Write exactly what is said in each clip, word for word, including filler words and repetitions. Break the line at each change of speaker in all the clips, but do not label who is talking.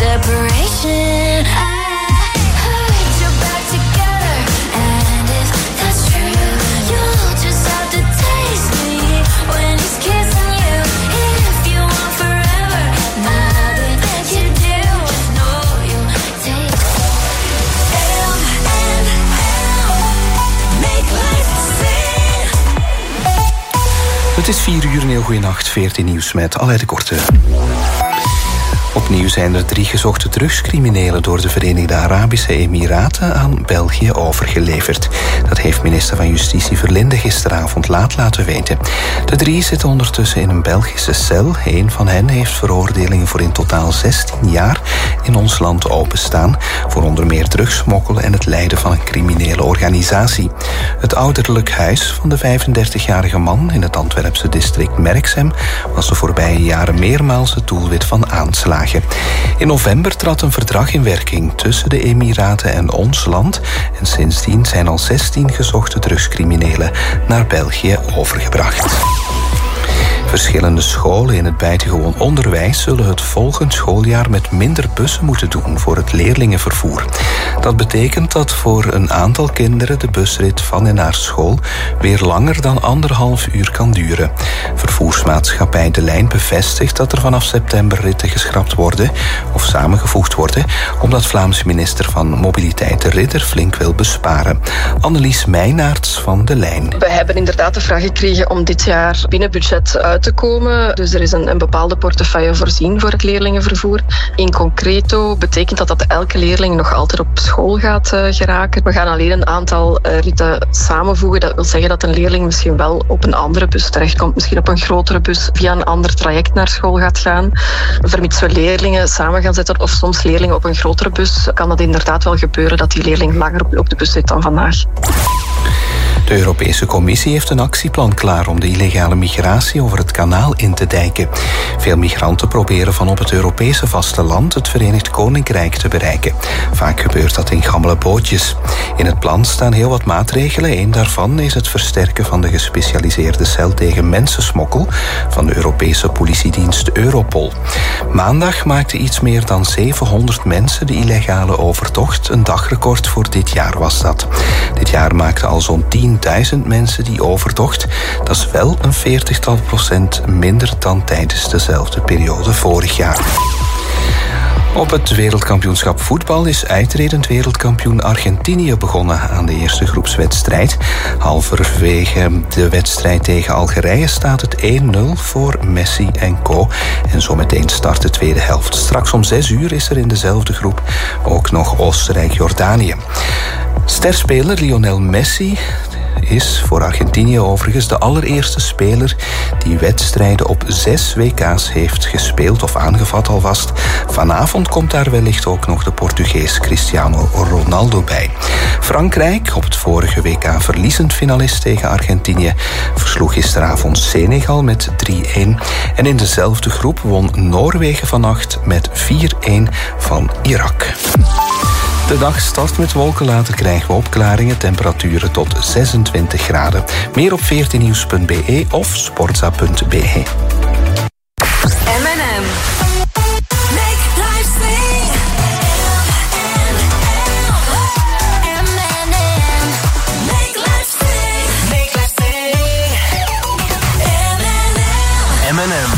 separation. I heard you're back together, and if that's true, you'll just have to taste me when he's kissing you. If you want forever, now that you do, just know you'll take M and M, make life sing.
Het is vier uur, een heel goede nacht. veertien nieuws met Aleid de Korte. Opnieuw zijn er drie gezochte drugscriminelen door de Verenigde Arabische Emiraten aan België overgeleverd. Dat heeft minister van Justitie Verlinde gisteravond laat laten weten. De drie zitten ondertussen in een Belgische cel. Eén van hen heeft veroordelingen voor in totaal zestien jaar in ons land openstaan, voor onder meer drugssmokkel en het leiden van een criminele organisatie. Het ouderlijk huis van de vijfendertigjarige man in het Antwerpse district Merksem was de voorbije jaren meermaals het doelwit van aanslagen. In november trad een verdrag in werking tussen de Emiraten en ons land en sindsdien zijn al zestien gezochte drugscriminelen naar België overgebracht. Verschillende scholen in het buitengewoon onderwijs zullen het volgend schooljaar met minder bussen moeten doen voor het leerlingenvervoer. Dat betekent dat voor een aantal kinderen de busrit van en naar school weer langer dan anderhalf uur kan duren. Vervoersmaatschappij De Lijn bevestigt dat er vanaf september ritten geschrapt worden of samengevoegd worden, omdat Vlaamse minister van Mobiliteit De Ridder flink wil besparen. Annelies Meijnaerts van De Lijn.
We hebben inderdaad de vraag gekregen om dit jaar binnen budget uit te komen. Dus er is een, een bepaalde portefeuille voorzien voor het leerlingenvervoer. In concreto betekent dat dat elke leerling nog altijd op school gaat uh, geraken. We gaan alleen een aantal uh, ritten samenvoegen. Dat wil zeggen dat een leerling misschien wel op een andere bus terechtkomt. Misschien op een grotere bus via een ander traject naar school gaat gaan. Vermits we leerlingen samen gaan zetten of soms leerlingen op een grotere bus, kan dat inderdaad wel gebeuren dat die leerling langer op, op de bus zit dan vandaag.
De Europese Commissie heeft een actieplan klaar om de illegale migratie over het kanaal in te dijken. Veel migranten proberen van op het Europese vasteland het Verenigd Koninkrijk te bereiken. Vaak gebeurt dat in gammele bootjes. In het plan staan heel wat maatregelen. Eén daarvan is het versterken van de gespecialiseerde cel tegen mensensmokkel van de Europese politiedienst Europol. Maandag maakten iets meer dan zevenhonderd mensen de illegale overtocht. Een dagrecord voor dit jaar was dat. Dit jaar maakten al zo'n tienduizend mensen die overtocht. Dat is wel een veertigtal procent minder dan tijdens dezelfde periode vorig jaar. Op het wereldkampioenschap voetbal is uitredend wereldkampioen Argentinië begonnen aan de eerste groepswedstrijd. Halverwege de wedstrijd tegen Algerije staat het één nul voor Messi en co. En zometeen start de tweede helft. Straks om zes uur is er in dezelfde groep ook nog Oostenrijk-Jordanië. Sterspeler Lionel Messi is voor Argentinië overigens de allereerste speler die wedstrijden op zes W K's heeft gespeeld of aangevat alvast. Vanavond komt daar wellicht ook nog de Portugees Cristiano Ronaldo bij. Frankrijk, op het vorige W K verliezend finalist tegen Argentinië, versloeg gisteravond Senegal met drie een. En in dezelfde groep won Noorwegen vannacht met vier een van Irak. De dag start met wolken, later krijgen we opklaringen, temperaturen tot zesentwintig graden. Meer op veertien nieuws punt b e of sportza punt b e.
M en M. Make life sing. M and M. Make life sing. Make life sing. M and M.
M and M.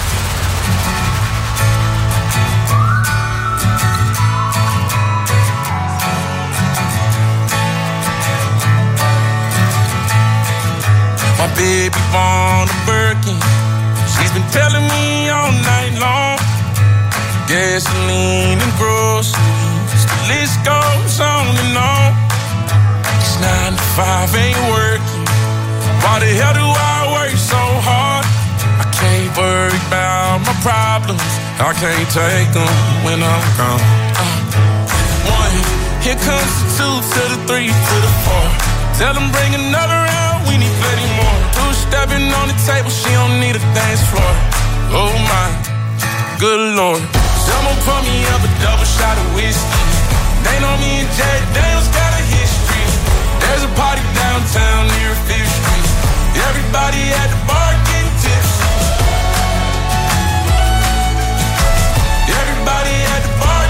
My baby born a Birkin. She's been telling me all night long. Gasoline and groceries, the list goes on and on. It's nine to five, ain't working. Why the hell do I work so hard? I can't worry about my problems. I can't take them when I'm gone. Uh, one, here comes the two to the three to the four. Tell them bring another round, we need plenty more. Two stepping on the table, she don't need a dance floor. Oh my, good lord. Someone pour me up a double shot of whiskey. They know me and Jack Daniels got a history. There's a party downtown near Fifth Street. Everybody at the bar getting tipsy. Everybody at the bar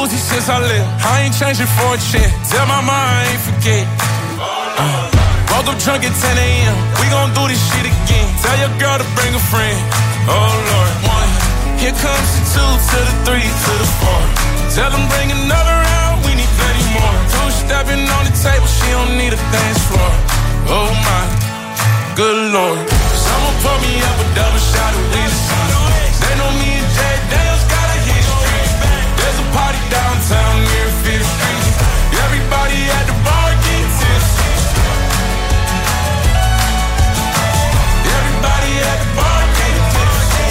Uzi since I left. I ain't changing for a check. Tell my mom I ain't forget. Uh, woke up drunk at ten a.m. We gon' do this shit again. Tell your girl to bring a friend. Oh Lord, one. Here comes the two to the three to the four. Tell them bring another round. We need plenty more. Two stepping on the table. She don't need a dance floor. Oh my, good Lord. Someone pour me up a double shot of whiskey. They know me and Jay Daniels got a history. There's a party downtown near Fifth Street. Everybody at the bar getting tipsy. Everybody at the bar getting tipsy.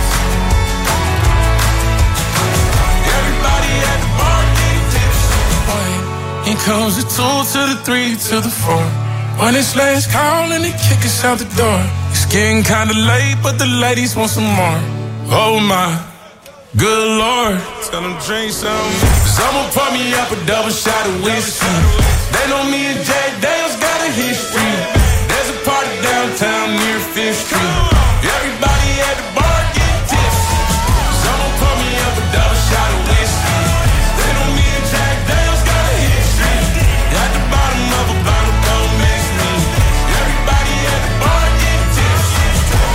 Everybody at the bar getting tipsy. Here comes the two to the three to the four. When it's last call and they kick us out the door. It's getting kinda late, but the ladies want some more. Oh my, good Lord. Tell them drink some. Someone pour me up a double shot of whiskey. They know me and Jay Daniels got a history. There's a party downtown near Fifth Street. Everybody at the bar get tipsy. Someone pour me up a double shot of whiskey. They know me and Jack Daniels got a history. At the bottom of a bottle, don't mix me. Everybody at the bar get tipsy.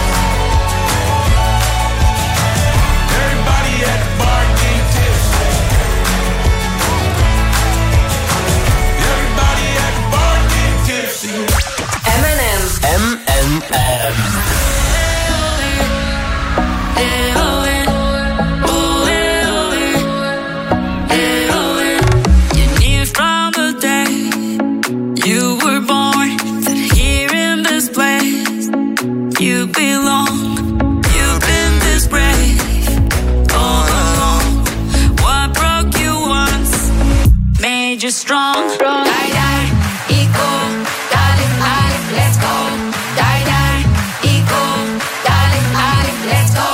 Everybody at the bar get tipsy. Everybody at the bar get tipsy.
M and M.
M and M.
You belong, you've been this brave all along. What broke you once made you strong.
Die, die, ego, darling, darling, let's go. Die, die, ego, darling, darling, let's go.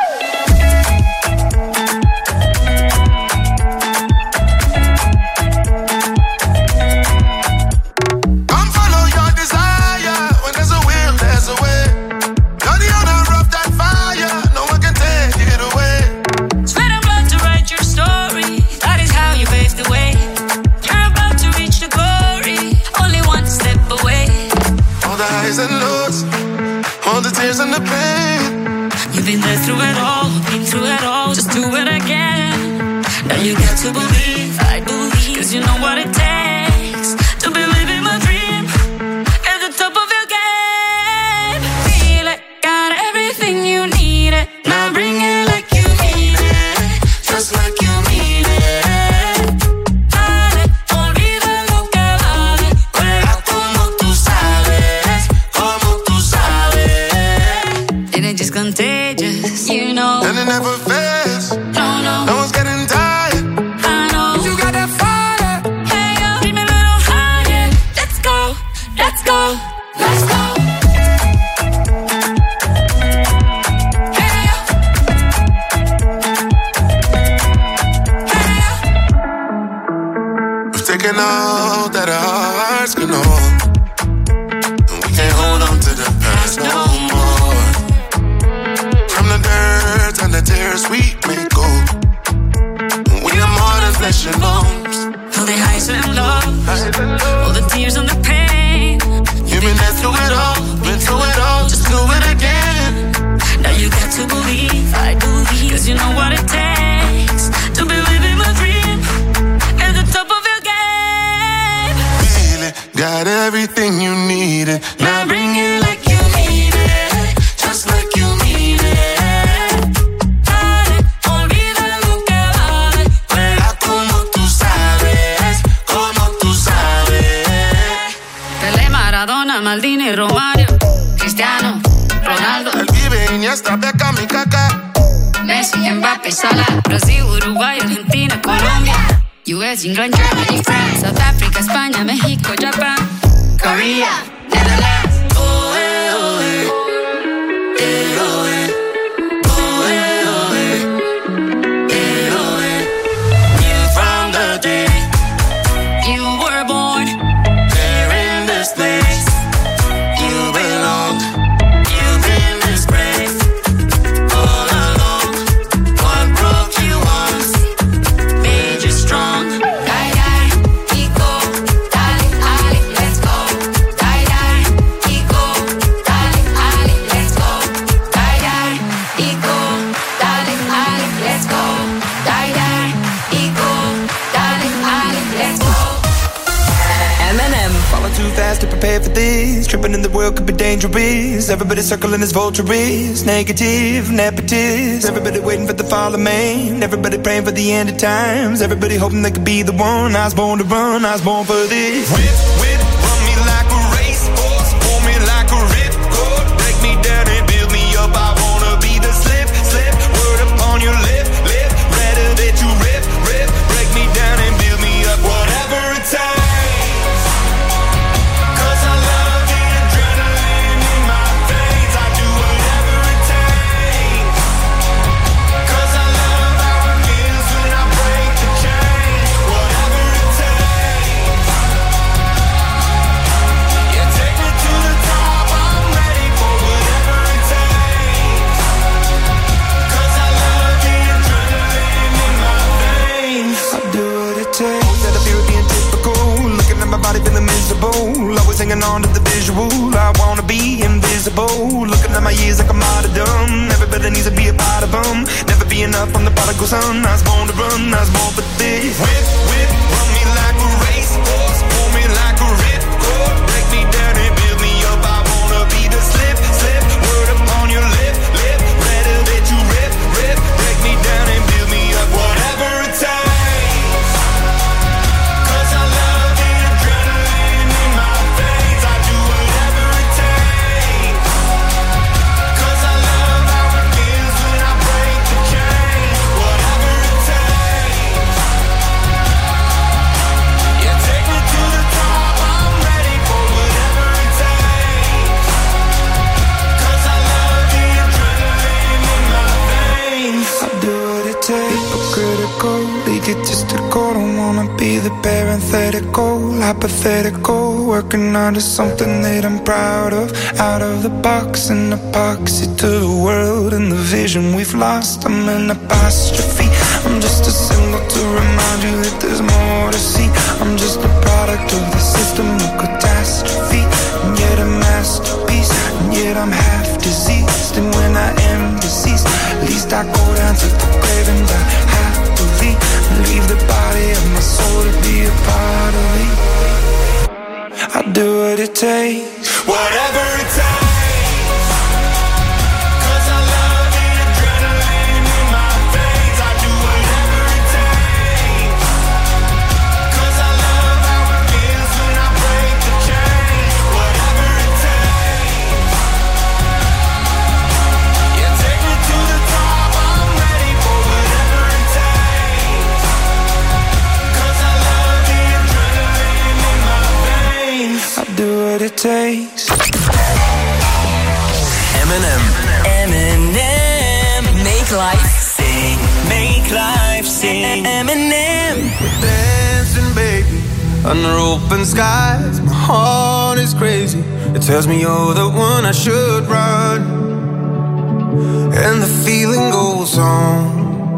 Come follow your desire. When there's a will, there's a way. You're the owner of that fire. No one can take it away.
Sweat and blood to write your story. That is how you pave the way. You're about to reach the glory. Only one step away.
All the highs and lows, all the tears and the pain.
You've been there through it all, been through it all. Just do it again. Now you got to believe, I believe. Cause you know what it takes to believe in my dream. At the top of your game. Feel it, got everything you need it. Now bring it like you need it. Just like you need it. Dale, olvida lo que vale. Juega como tú sabes, como tú sabes. And it's just contagious, you know.
And it never fails.
No, no,
No one's getting tired.
I know.
You got that fire.
Hey, yo, dream a little higher. Let's go, let's go, let's go. Hey, yo. Hey, yo.
We've taken all that our hearts can hold. And we can't hold on to the past no more. From the dirt and the tears we may go. We are more than flesh and bones.
All the highs and lows, all the tears and the pain.
You've been there through it all, been through it all, just do it again.
Now you got to believe, I believe. Cause you know what it takes to believe in my dream. At the top of your game.
Feel it, got everything you needed.
Now bring it like you need it. Just like you need it. Dale, olvida lo que vale. Juega como tú sabes, como tú sabes. Pelé, Maradona, Maldini, Romario, Cristiano, Ronaldo,
El Vive, Iniesta, Beckham y Kaká.
Messi, Mbappé, Salah, Brasil, Uruguay, Argentina, Colombia, U S, England, Germany, France, South Africa, España, México, Japan, Korea, Netherlands. Oh, eh, oh, eh. Eh, oh, eh. Oh, eh, oh, eh. Eh, oh, eh. Knew from the day you were born there in this place. You belong. You've been this brave all along. What broke you once made you strong.
prepared for this. Tripping in the world could be dangerous. Everybody circling as vultures. Negative, nepotist. Everybody waiting for the fall of man. Everybody praying for the end of times. Everybody hoping they could be the one. I was born to run, I was born for this. Whip, whip, run me like a racehorse. Pull me like a ripcord. Break me down and build me up. I wanna be the slip, slip. Word upon your lip, lip. Rather that you rip, rip. Break me down and build me up. Whatever it takes. Always hanging on to the visual. I wanna be invisible. Looking at my years like I'm martyrdom. Everybody needs to be a part of them. Never be enough, I'm the prodigal son. I was born to run, I was born for this. Whip, whip, run me like a racehorse. Pull me like a ripcord. Break me down and build me up. I wanna be the slip, slip. Word upon your lip, lip. Rather that you rip, rip. Break me down and build me up. Whatever it takes. Egotistical, don't wanna be the parenthetical, hypothetical, working on to something that I'm proud of. Out of the box, an epoxy to the world and the vision we've lost. I'm an apostrophe. I'm just a symbol to remind you that there's more to see. I'm just a product of the system of catastrophe, and yet a masterpiece, and yet I'm half diseased. And when I am deceased, at least I go down to the grave and die happily. Leave the body of my soul to be a part of me. I'll do what it takes. Whatever it takes. It takes.
Eminem.
Eminem. Make life sing. Make life sing. Eminem.
Dancing, baby, under open skies. My heart is crazy. It tells me you're the one I should run. And the feeling goes on.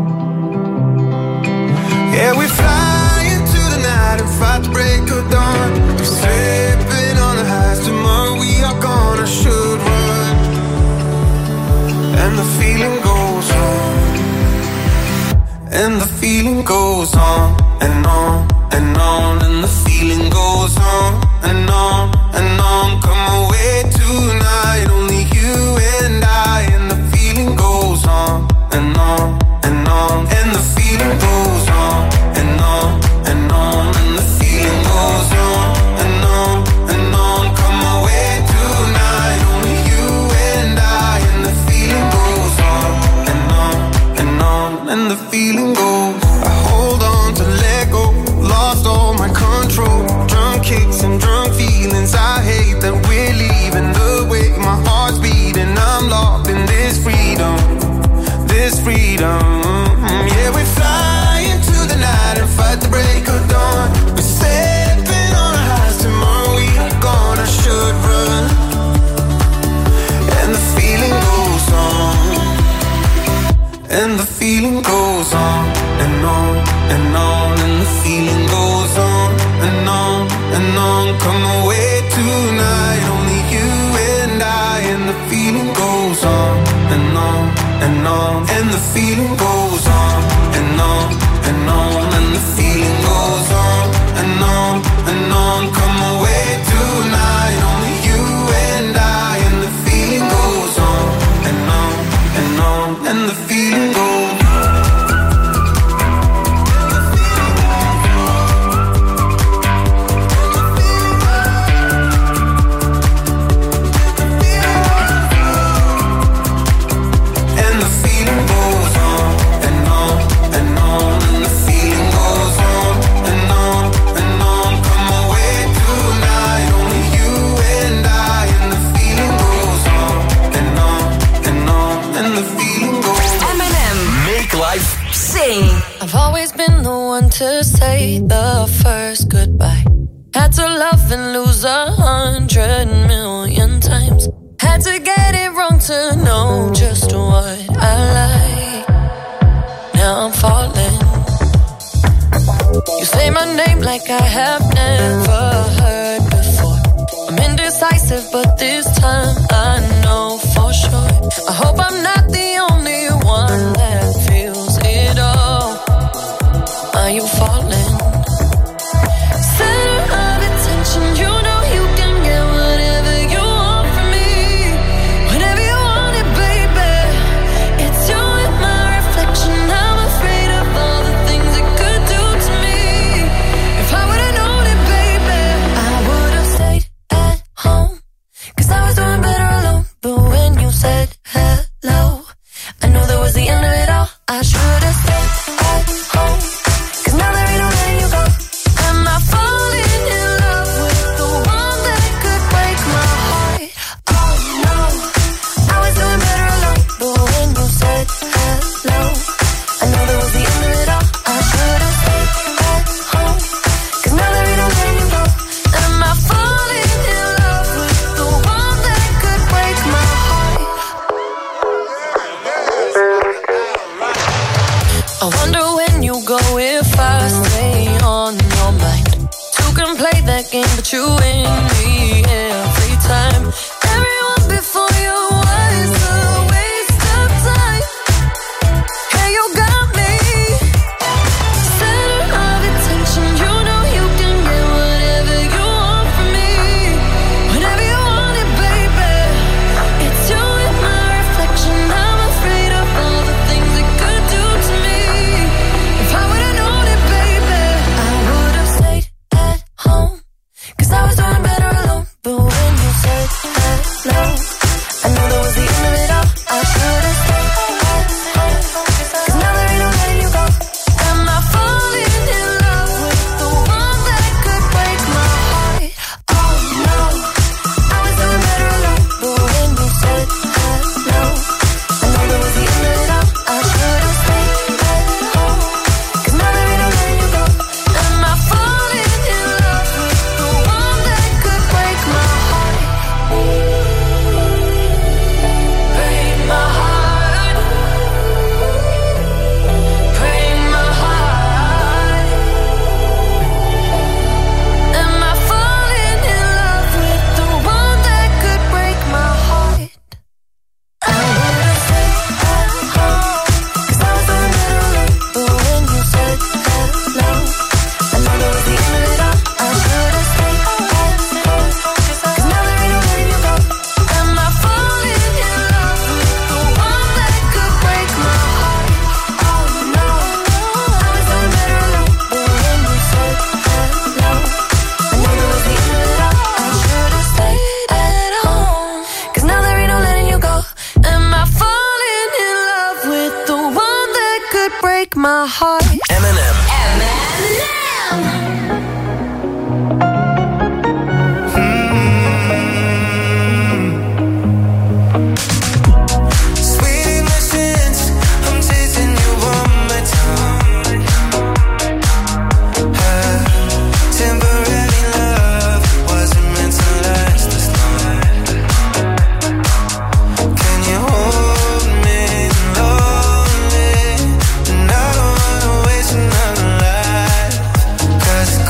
Yeah, we fly into the night and fight the break of dawn. We're slipping on the highs. Tomorrow we are gone. I should run. And the feeling goes on. And the feeling goes on and on and on. And the feeling goes on and on and on. Come away tonight, only you and I. And the feeling goes on and on and on. And the feeling goes on and on and on. And the feeling goes on and on and on. Come away tonight, only you and I. And the feeling goes on and on and on. And the feeling goes. I hold on to let go. Lost all my control. Drunk kicks and drunk feelings. I hate that we're leaving the way my heart's beating. I'm locked in this freedom. This freedom. Yeah, we fly into the night and fight the break of dawn. We're stepping on our highs. Tomorrow we are gone. I should run. And the feeling goes on. And the feeling goes on and on and on. And the feeling goes on and on and on. Come away tonight, only you and I. And the feeling goes on and on and on. And the feeling goes on.
been the one to say the first goodbye. Had to love and lose a hundred million times. Had to get it wrong to know just what I like. Now I'm falling. You say my name like I have never heard before. I'm indecisive, but this time I know for sure. I hope I'm not the only one that feels it all. Are you falling? Center of attention, you know you can get whatever you want from me. Whenever you want it, baby. It's you and my reflection. I'm afraid of all the things it could do to me. If I would've known it, baby, I would've stayed at home. Cause I was doing better alone. But when you said hello, I knew that was the end of it all. I should've stayed at home. Cause now there ain't no letting you go. Am I falling in love with the one that could break my heart? Oh no, I was doing better alone. But when you said hello, I knew that was the end of it all. I should've stayed at home. Cause now there ain't no letting you go. Am I falling in love with the one that could break my heart? I wonder when you go if I stay on your mind. Two can play that game, but you win me every time. Everyone before you was a waste of time. Hey, you got me. Center of attention, you know you can get whatever you want from me. Whenever you want it, baby. It's you and my reflection. I'm afraid of all the things it could do to me. If I would've known it, baby, I would've stayed at home. Cause I was doing better alone. But when you said hello, I knew that was the end of it all. I should've stayed at home. Cause now there ain't no letting you go. Am I falling in love with the one that could break my heart? Oh no, I was doing better alone. But when you said hello, I knew that was the end of it all. I should've stayed at home. Cause now there ain't no letting you go. Am I falling in love with the one that could break my heart? Break my heart. Break my heart. Am I falling in love with the one that could break my heart? I would've stayed at home. Cause I was doing better alone. But when you said hello, I knew that was the end of it all. I should've stayed at home. Cause now there ain't no letting you go. Am I falling in love with the one that could break my heart? Oh no, I was doing better alone. But when you said hello, I knew that was the end of it all. I should've stayed at home. Cause now there ain't no letting you go. Am I falling in love with the one that could break my heart?
M and M.
Sweet innocence, I'm tasting you one more time. Her temporary love wasn't meant to last this long. Can you hold me lonely? And I don't wanna waste another life. Cause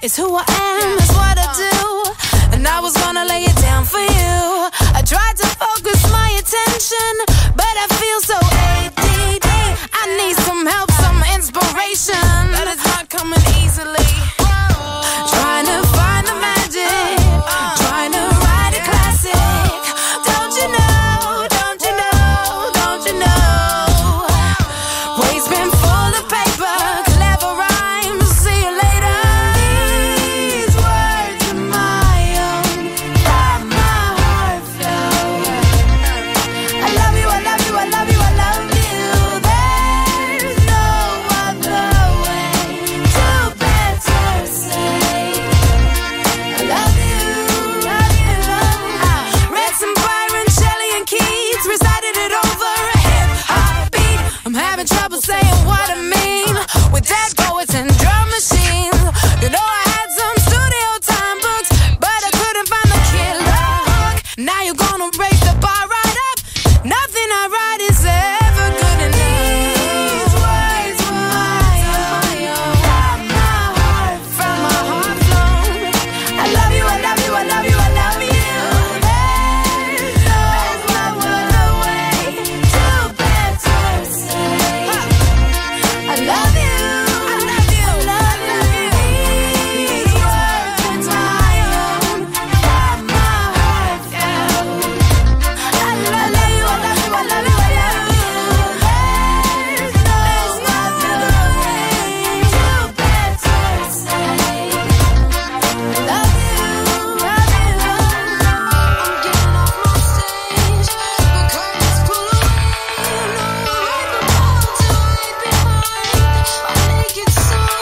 It's who I am, it's what I do. And I was gonna lay it down for you. I tried to focus my attention, but I feel so A D D. I need some help, some inspiration, but it's not coming easily. Trying to find the magic, trying to write a classic. Don't you know, don't you know, don't you know? Waves been full of paper, clever rhymes, see you later. These words are my own, let my heart flow. I love you, I love you, I love you, I love you. There's no other way to better say I love you, love you, love you. Read some Byron, Shelley and Keats, recited it over a hip hop beat. I'm having trouble saying what I mean with dead poets and drum machines. You know I had some studio time books, but I couldn't find the killer hook. Now you're gonna break the bar right up. Nothing I write is ever good enough. These words were my own, from my heart, from my heart flown. I love you, I love you, I love you, I love you. There's no other way to better say I love you, I love you, I love you. These words are my own, from my heart flown. I love you, I love you, I love you, I love you. There's no other way to better say I love you, love you, love you. I'm getting off my stage, the curtains pull away. No, I don't want to hide behind my naked soul.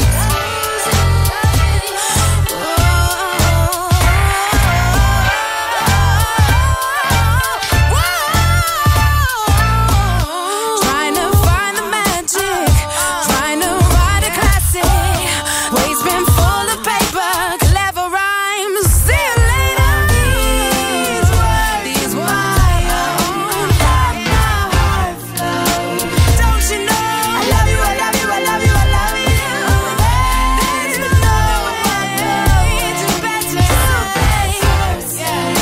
Trying to find the magic, trying to write a classic. Waves been full of paper, clever rhymes. See you later. These words, these words, my own, let my heart flow. Don't you know? I love you, I love you, I love you, I love you. There's no other way to better say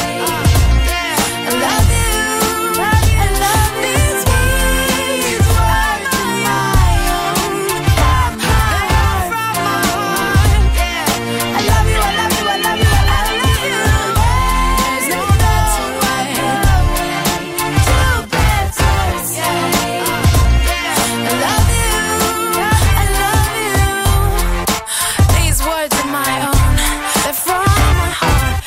I love you, love you, love these words are my own, from my heart, from my heart. I love you, I love you, I love you, I love you. There's no better way to better say I love you, I love you. These words are my own, they're from my heart.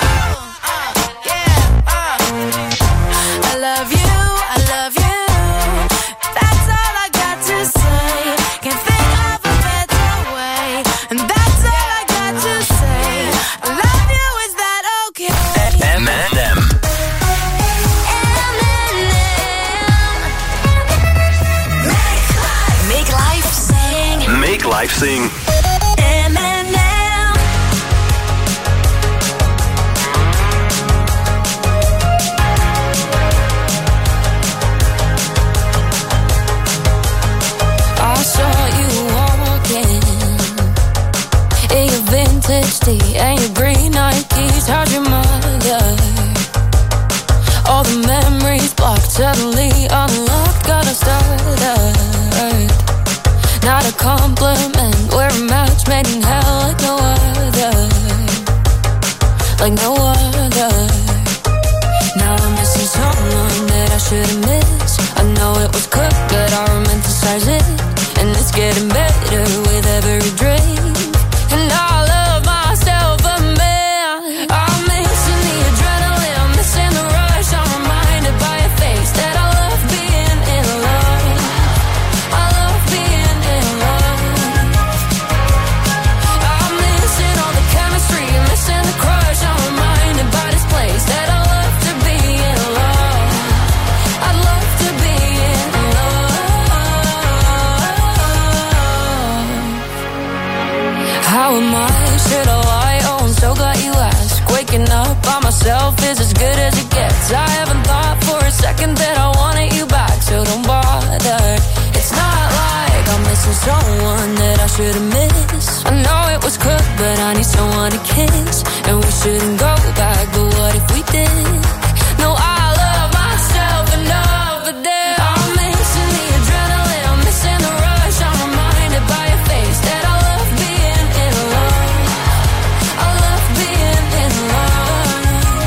I love you, I love you. That's all I got to say. Can't think of a better way, and that's all I got to say. I love you, is that okay?
M and M.
Make life sing.
Make life sing.
M and M.
I saw you walking in your vintage tee and your green Nikes. How's your mother? All the memories blocked, suddenly unlocked. Gotta start. Not a compliment, we're a match made in hell like no other, like no other. Now I'm missing someone that I shouldn't miss. I know it was good, but I romanticize it, and it's getting better with every drink. And I love myself a man. I'm missing the adrenaline, I'm missing the rush. I'm reminded by a face that I love being in love. I love being in love. I'm missing all the chemistry, missing the crush. I'm reminded by this place that I love to be in love. I love to be in love. How am I? Should I lie? Oh, I'm so glad you asked. Waking up by myself is as good as it gets. I haven't thought for a second that I wanted you back, so don't bother. It's not like I'm missing someone that I should've missed. I know it was good, but I need
a kiss, and we shouldn't go back, but what if we did? No, I love myself enough, but then I'm missing the adrenaline, I'm missing the rush. I'm reminded by your face that I love being in love. I love being in love.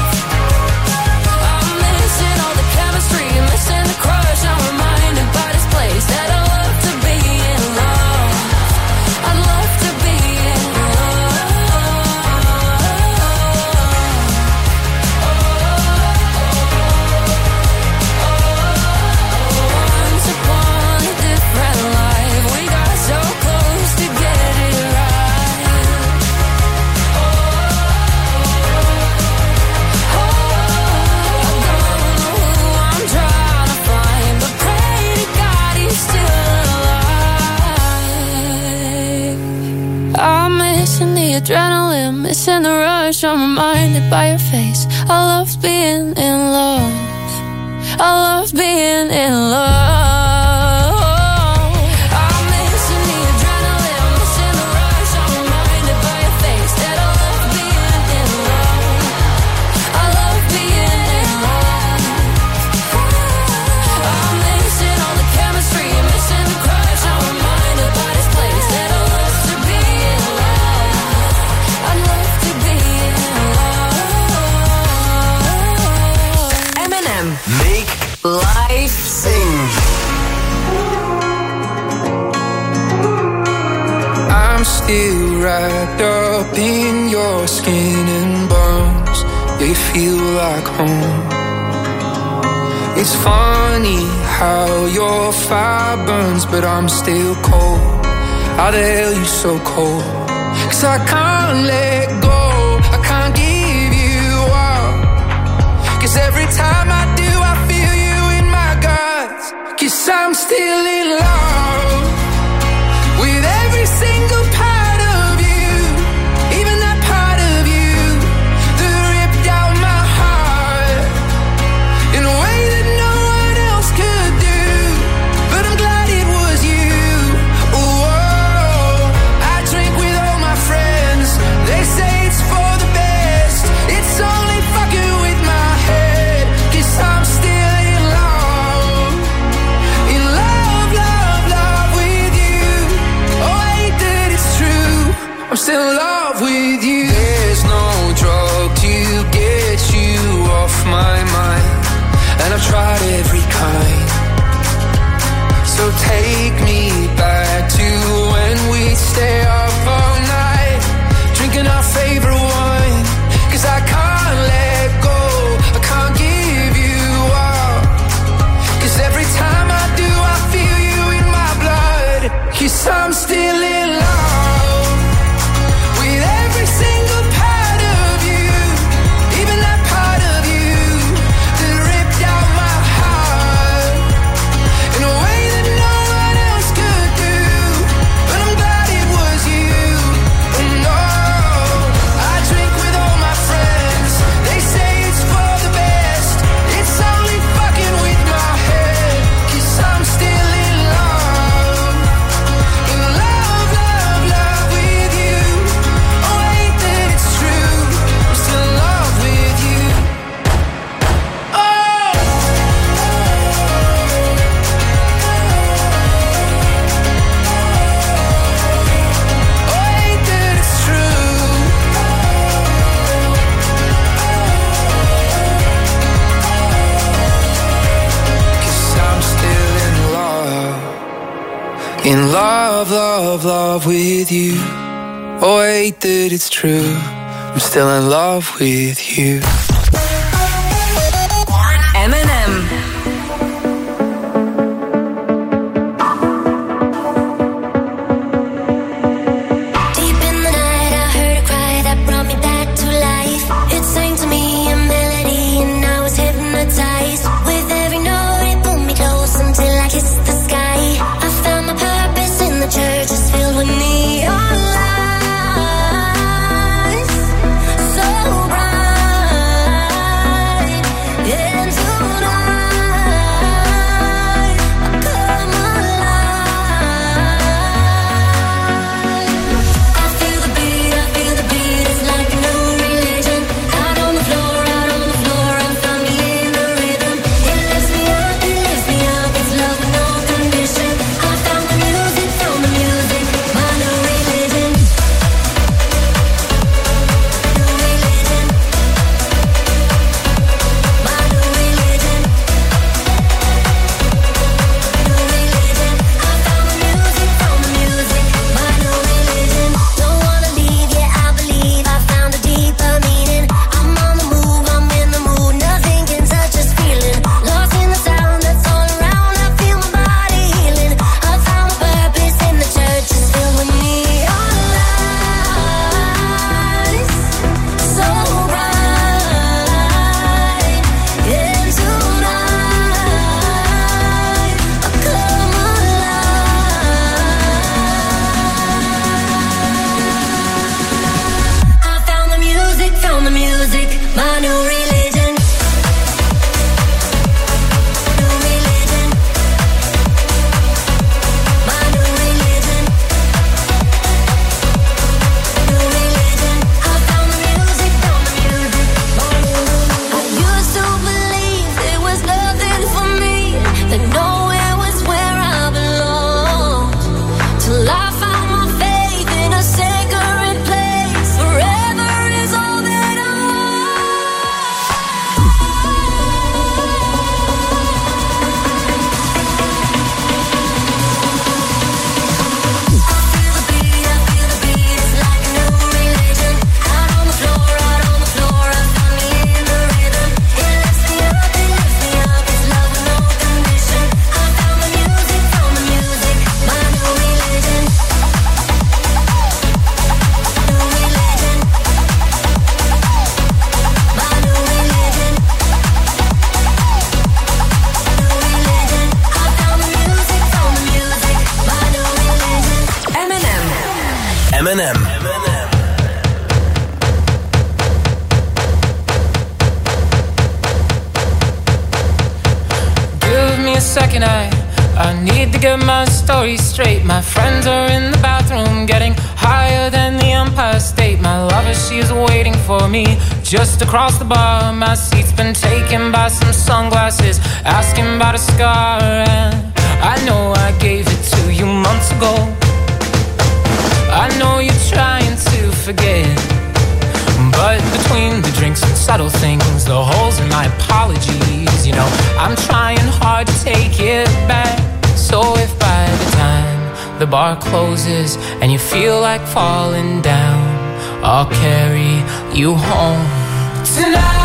I'm missing all the chemistry, missing the crush. I'm reminded by this place that I love to be in love. I'd love to be in Once upon a different life, we got so close to get it right. I don't know who I'm trying to find, but pray to God he's still alive. I'm missing the adrenaline, missing the rush. I'm reminded by your face. I love being in love. I love being in love. I'm missing the adrenaline, I'm missing the rush. I'm reminded by your face that I love being in love. I love being in love. I'm missing all the chemistry, missing the crush. I'm reminded by this place that I love to be in love. I love to be in love.
Eminem. Make life sing.
I'm still wrapped up in your skin and bones. They feel like home. It's funny how your fire burns, but I'm still cold. How the hell you so cold? 'Cause I can't let go, I can't give you up. 'Cause every time I do, I feel you in my guts. 'Cause I'm still in love with every single part of you, even that part of you that ripped out my heart in a way that no one else could do. But I'm glad it was you. Oh, I drink with all my friends. They say it's for the best. It's only fucking with my head. 'Cause I'm still in love. In love, love, love with you. Oh, I hate that it's true. I'm still in love with you. There's no drug to get you off my mind, and I've tried every kind. So take me back to when we stay up all night, drinking our favorite wine. 'Cause I can't let go, I can't give you up. 'Cause every time I do, I feel you in my blood. 'Cause I'm still in love with every single part of you, even that part of you that ripped out my heart in a way that no one else could do. But I'm glad it was you. Oh no, I drink with all my friends. They say it's for the best. It's only fucking with my head. 'Cause I'm still in love. In love, love, love with you. Oh, I hate that it's true. I'm still in love with you. Oh. Oh, I hate that it's true. 'Cause I'm still in love. In love, love, love with you. Oh, I hate that it's true. I'm still in love with you.
Eminem.
Deep in the night, I heard a cry that brought me back to life. It sang to me a melody, and I was hypnotized. With every note, it pulled me close until I kissed the sky. I found my purpose in the church, it's filled with neon lights, so bright. my new religion. New religion. My new religion. New religion. I found the music, found the music. I used to believe there was nothing for me, that nowhere was where I belonged, till I found my faith in a sacred place. Forever is all that I feel the beat, I feel the beat. It's like a new religion. Out on the floor, out on the floor, I found me in the rhythm. It lifts me up, it lifts me up. It's love with no condition. I found the music, found the music. My new religion. New religion. My new religion. New religion. I found the music, found the music. My new religion.
Eminem.
Eminem.
Give me a second, I I need to get my story straight. My friends are in the bathroom getting higher than the Empire State. My lover, she is waiting for me just across the bar. My seat's been taken by some sunglasses, asking about a scar. And I know I gave it to you months ago. I know you're trying to forget, but between the drinks and subtle things, the holes in my apologies, you know, I'm trying hard to take it back. So if by the time the bar closes and you feel like falling down, I'll carry you home tonight.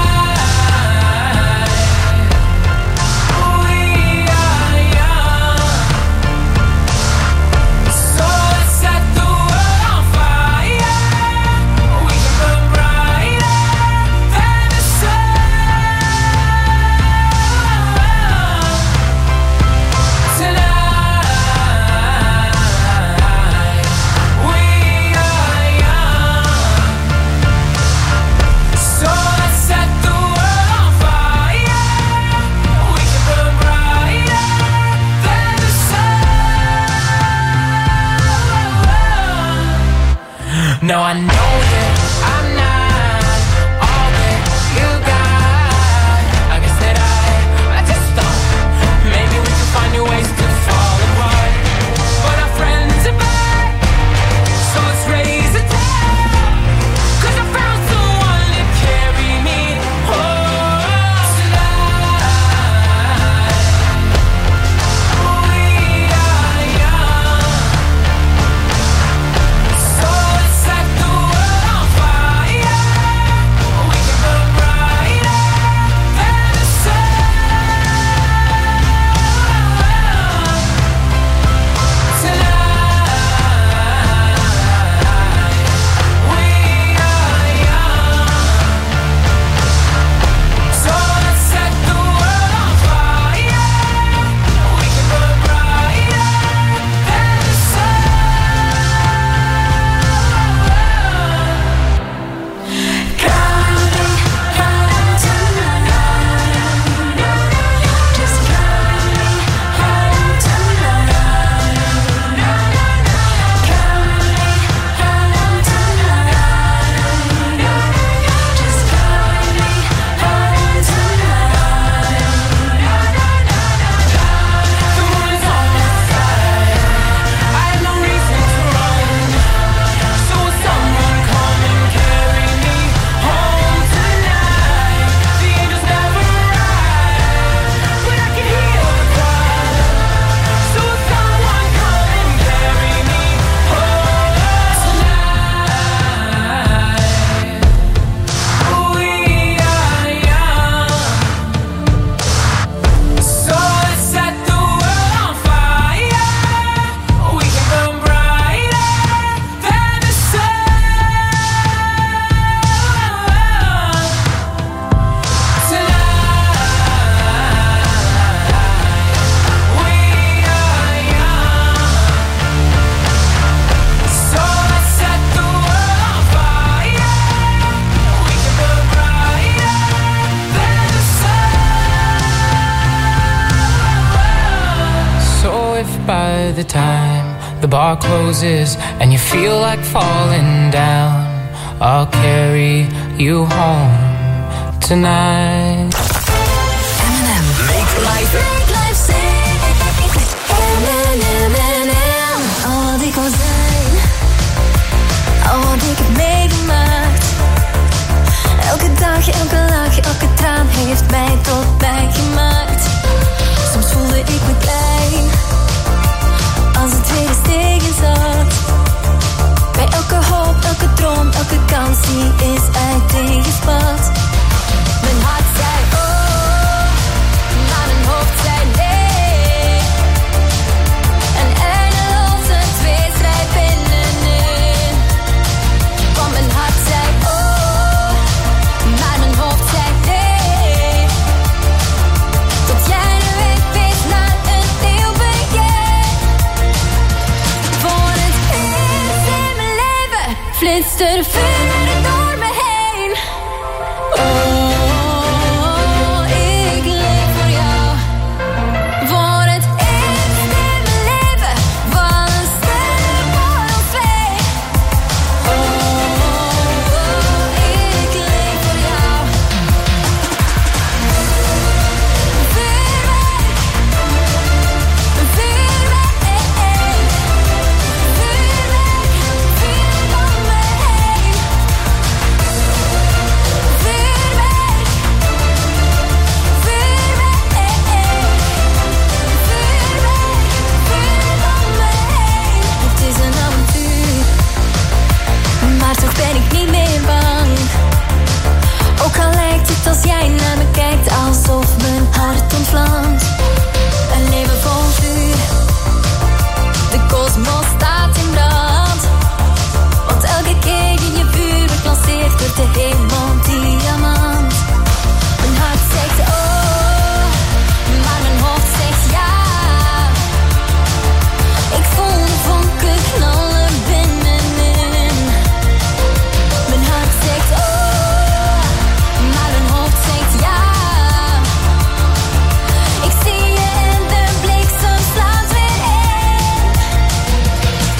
No, I know that I'm not all that you got. I guess that I, I just thought maybe we could find new ways to fall apart. But our friends are back, so let's raise a toast. 'Cause I found someone to carry me home tonight. We are young, so let's set the world on the time the bar closes and you feel like falling down, I'll carry you home tonight.
M and M. Make life.
Make life sing. M and M. Al wat ik wil zijn, al wat ik heb meegemaakt. Elke dag, elke lach, elke traan heeft mij tot mij gemaakt. Soms voelde ik me klein, als het weer eens tegen zat. Bij elke hoop, elke droom, elke kans die is uit tegenspat. Mijn hart zei oh, maar mijn hoofd zei nee. Een eindeloze tweestrijd binnenin. Want mijn hart zei oh, maar mijn hoofd zei nee. Tot jij de weg wees naar een nieuw begin. Voor het eerst in mijn leven flitst er vuur door me heen. Oh, ik leef voor jou. Voor het eerst in mijn leven vallen sterren voor ons twee. Oh, ik leef voor jou. Vuurwerk, vuurwerk, vuurwerk, vuur om me heen. Het is een avontuur, maar toch ben ik niet meer bang. Ook al lijkt het als jij naar me kijkt, alsof mijn hart ontvlamt. Een leven vol vuur, de kosmos staat in brand. Want elke keer je je vuur lanceert, wordt de hemel diamant. Mijn hart zegt oh, maar mijn hoofd zegt ja. Ik voel de vonken knallen binnenin. Mijn hart zegt oh, maar mijn hoofd zegt ja. Ik zie je en de bliksem slaat weer in.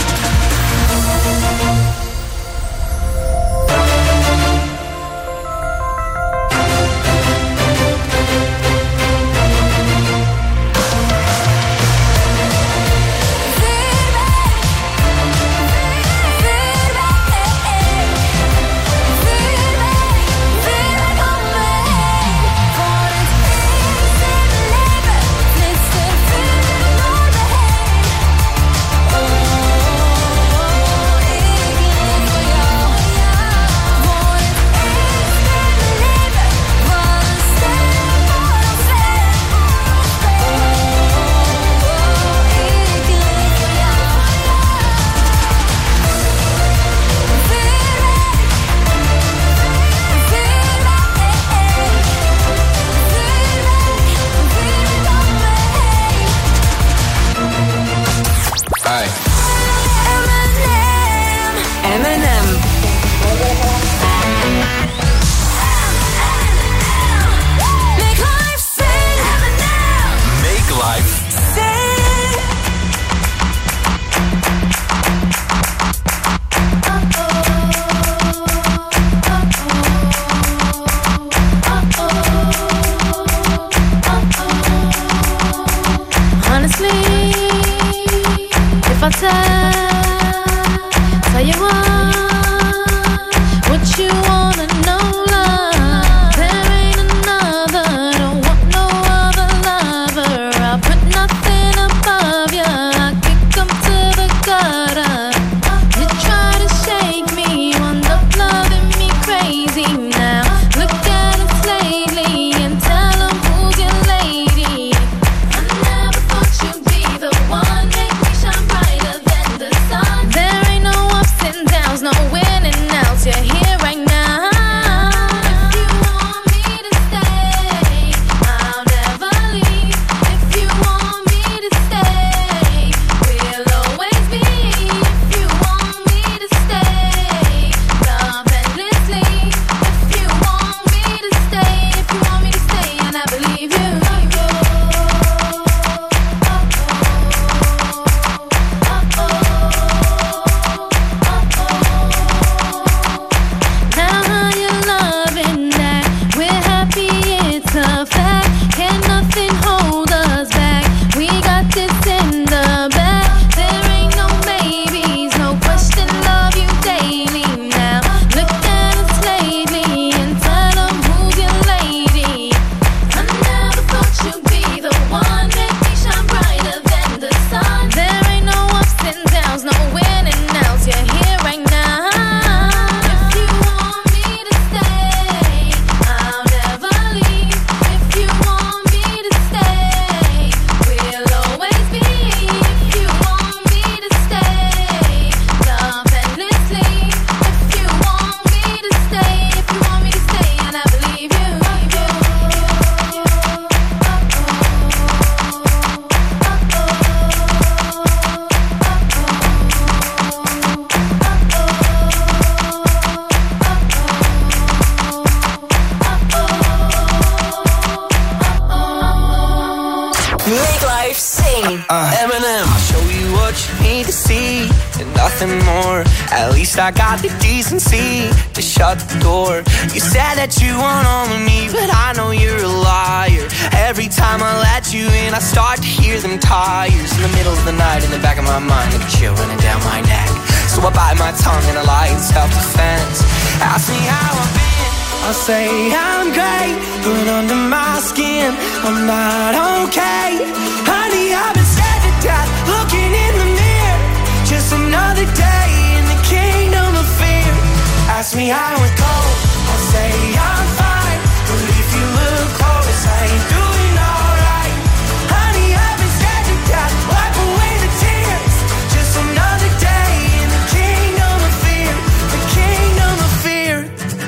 nothing more. At least I got the decency to shut the door. You said that you want all of me, but I know you're a liar. Every time I let you in, I start to hear them tires. In the middle of the night, in the back of my mind, like a chill running down my neck. So I bite my tongue and I lie in self-defense. Ask me how I've been, I'll say I'm great, but under my skin, I'm not okay. Honey, I've been scared to death, looking in the mirror. Just another day in the kingdom of fear. Ask me how it goes, I'll say I'm fine, but if you look close, I ain't doing alright. Honey, I've been scared to death, wipe away the tears. Just another day in the kingdom of fear, the kingdom of fear.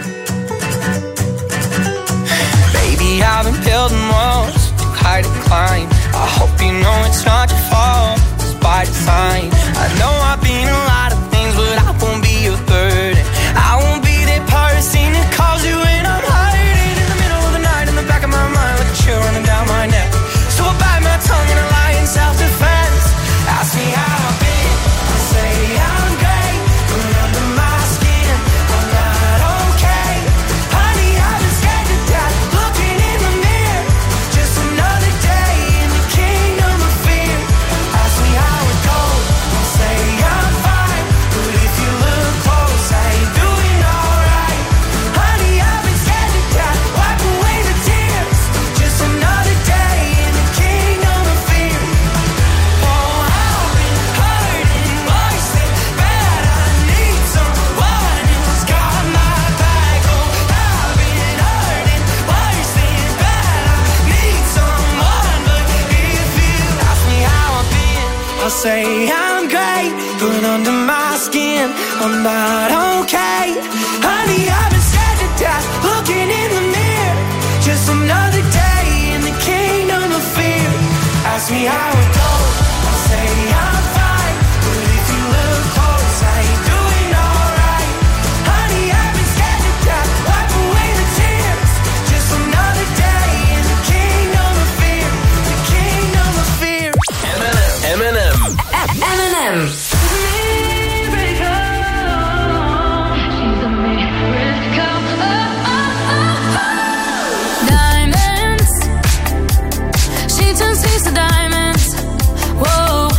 Baby, I've been building walls too high to climb. I hope you know it's not your fault, it's by design. I know I've been a lot of things, but I won't be a burden. I won't be that person that calls you when I'm hiding in the middle of the night, in the back of my mind, like a chill running down my neck. So I bite my tongue and I lie in self-defense. Ask me how I've been, I say I'm great, but under my skin, I'm not okay. Honey, I've been scared to death, looking in the mirror. Just another day in the kingdom of fear. Ask me how it goes, I'll say I'm fine, but if you look close, I ain't doing alright. Honey, I've been scared to death, wipe away the tears. Just another day in the kingdom of fear. Oh, I've been hurting, wasting, bad. I need someone who's got my back. Oh, I've been hurting, wasting, bad. I need someone, but if you ask me how I've been, I'll say I'm great, but under my skin, I'm not okay. Honey, I've been scared to death, looking in the mirror. Just another day in the kingdom of fear. Ask me how it goes, I'll say I'm fine, but if you look close, I ain't doing alright. Honey, I've been scared to death, wipe away the tears. Just another day in the kingdom of fear, the kingdom of fear.
M and M.
M and M.
Diamonds, she turns thieves to diamonds. Whoa,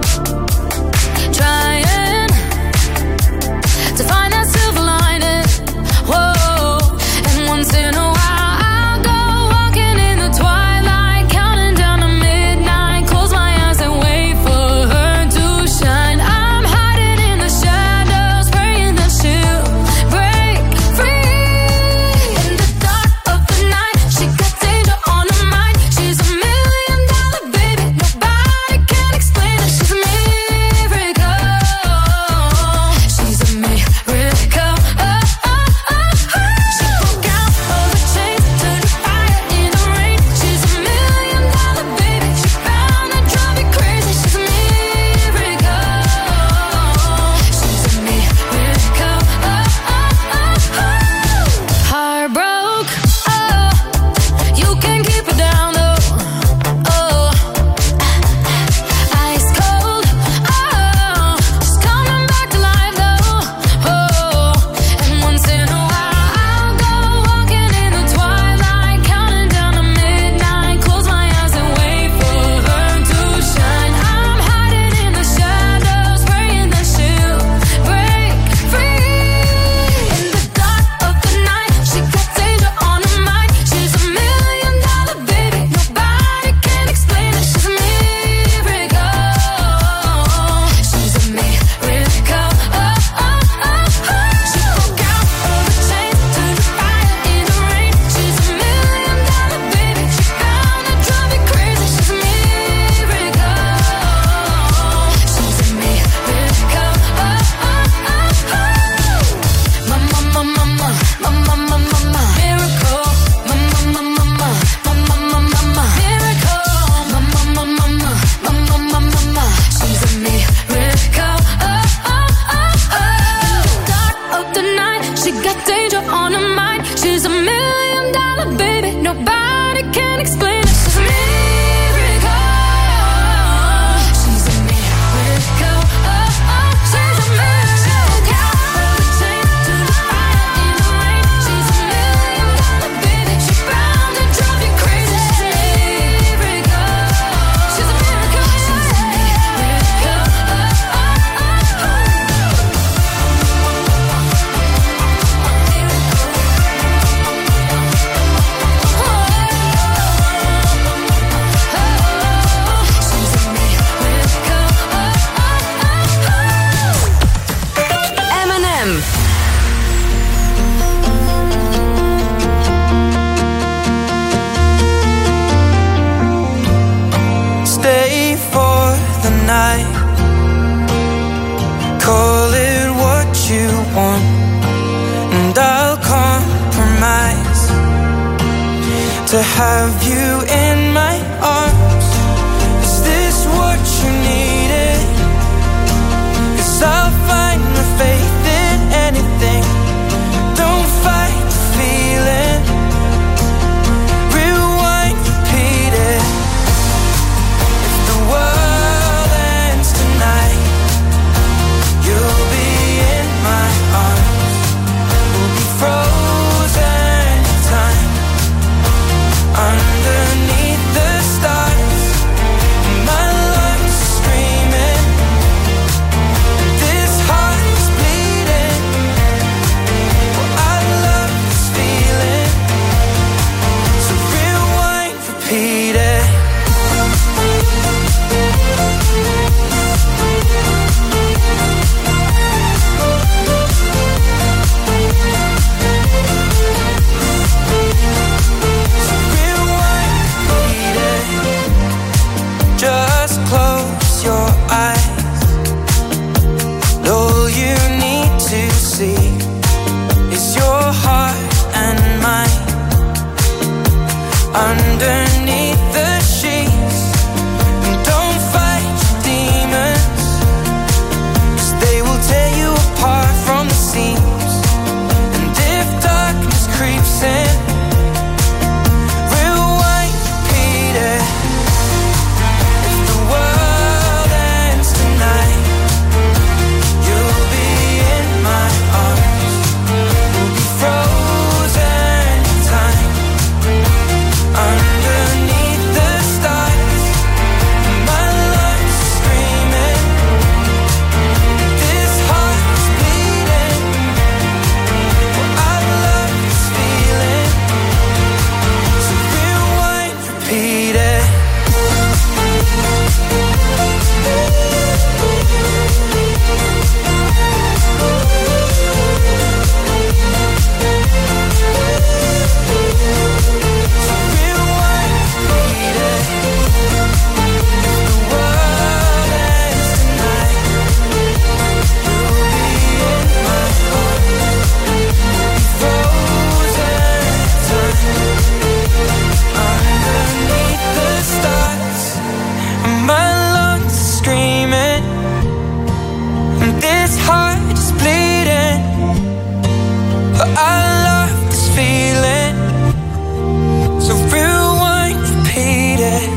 trying to find that silver lining. Whoa, and once in a while I'll go walking in the twilight, counting down to midnight. Close my eyes and wait for her to shine. I'm hiding in the shadows, praying that she'll break free. In the dark of the night, she got danger on her mind. She's a million dollar baby, nobody can explain it. She's a miracle. She's a miracle. Oh, oh, oh, oh. She broke out of the chains, turned to fire in the rain. She's a million dollar baby. She found that drive me crazy. She's a miracle. She's a miracle. Oh, oh, oh, oh. Heart broke. Oh, you can keep it down though. Oh, ice cold. Oh, she's coming back to life though. Oh, and once in a while I'll go walking in the twilight, counting down to midnight. Close my eyes and wait for her to shine. I'm hiding in the shadows, praying that she'll break free. In the dark of the night, she got danger on her mind. She's a million dollar baby, nobody can explain it. She's a miracle. She's a miracle. Oh, oh, oh, oh. She broke out of the chains, turned to fire in the rain. She's a million dollar baby. She found that drive me crazy. She's a miracle. She's a miracle. Oh, oh, oh, oh. Mama, mama, mama, mama, mama, mama, miracle. Mama, mama, mama, mama, mama, mama, miracle. Mama, mama, mama, mama, mama, mama, she's a miracle. Oh, oh, oh, oh. Dark of the night, she got danger on her mind. She's a million dollar baby, nobody can explain it. She's a miracle. She's a miracle. Oh, oh, she's a miracle.
to have you in my arms. Is this what you needed? 'Cause I'll find my faith in anything. Don't fight the feeling. Rewind, repeat it. If the world ends tonight, you'll be in my arms. We'll be frozen in time underneath the stars. My lungs are screaming, this heart is bleeding. Well, I love this feeling. So rewind, repeat it. Just close your eyes. All you need to see is your heart and mine underneath the sheets. And don't fight your demons, 'cause they will tear you apart from the seams. And if darkness creeps in, rewind, repeat it. World ends tonight, you'll be in my arms. We'll be frozen in time underneath the stars. My lungs are screaming, this heart is bleeding. Well, I love this feeling. So rewind, repeat it. My lungs are screaming, and this heart is bleeding. But I love this feeling. So rewind, repeat it.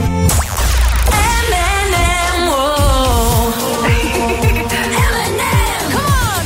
Eminem, whoa. Eminem, come on.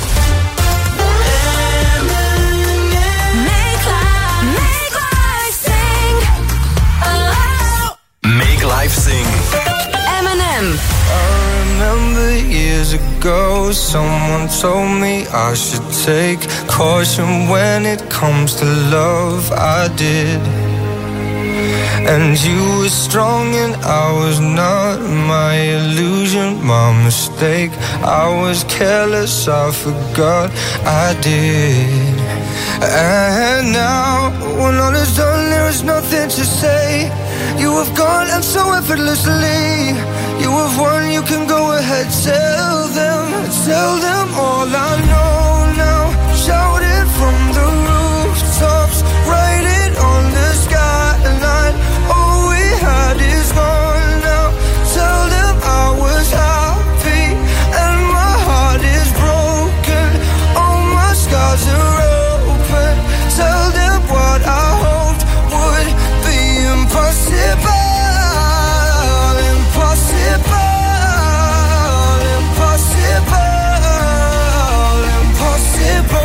Make life, make life sing. Oh.
Make life sing.
Eminem.
I remember years ago, someone told me I should take caution when it comes to love. I did. And you were strong and I was not. My illusion, my mistake. I was careless, I forgot I did. And now, when all is done, there is nothing to say. You have gone and so effortlessly. You have won, you can go ahead. Tell them, tell them all I know now. Shout it from the rooftops, write it on the skyline. All we had is gone now. Tell them I was happy and my heart is broken. All my scars are open. Tell them what I hoped would be impossible. Impossible, impossible, impossible.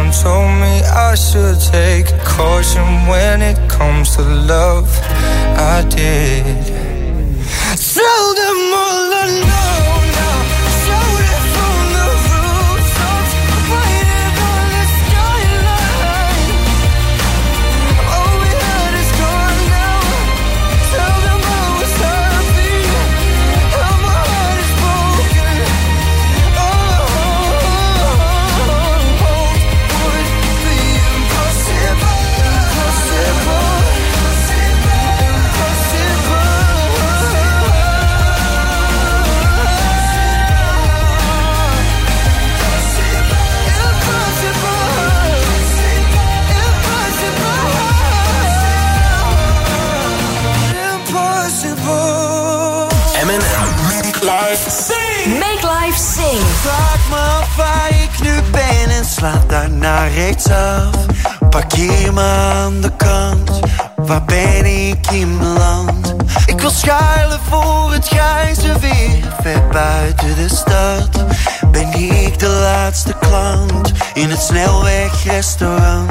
Someone told me I should take caution when it comes to love. I did. Tell them all I know now. Shout it from the rooftops. Waiting on the skyline. All we had is gone now. Tell them I was happy. How my heart is broken. Oh, would be impossible. Impossible.
M en M. Make Life Sing.
Make Life Sing.
Vraag me af waar ik nu ben en sla daarna rechtsaf. Parkeer me aan de kant, waar ben ik in beland? Ik wil schuilen voor het grijze weer, ver buiten de stad. Ben ik de laatste klant in het snelwegrestaurant?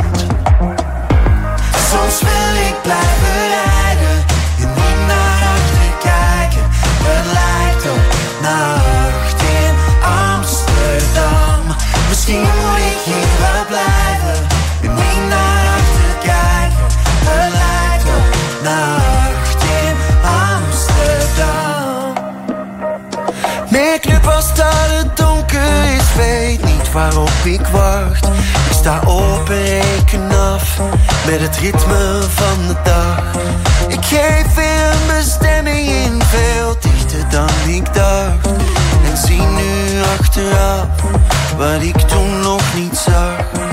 Soms wil ik blijven rijden en niet naar achter kijken. Het lijkt op nacht in Amsterdam. Misschien moet ik hier wel blijven en niet naar achter kijken. Het lijkt op nacht in Amsterdam. Merk nu pas dat het donker is, weet niet waarop ik wacht. Ik sta op en reken af met het ritme van de dag. Ik geef weer een bestemming in, veel dichter dan ik dacht. En zie nu achteraf wat ik toen nog niet zag.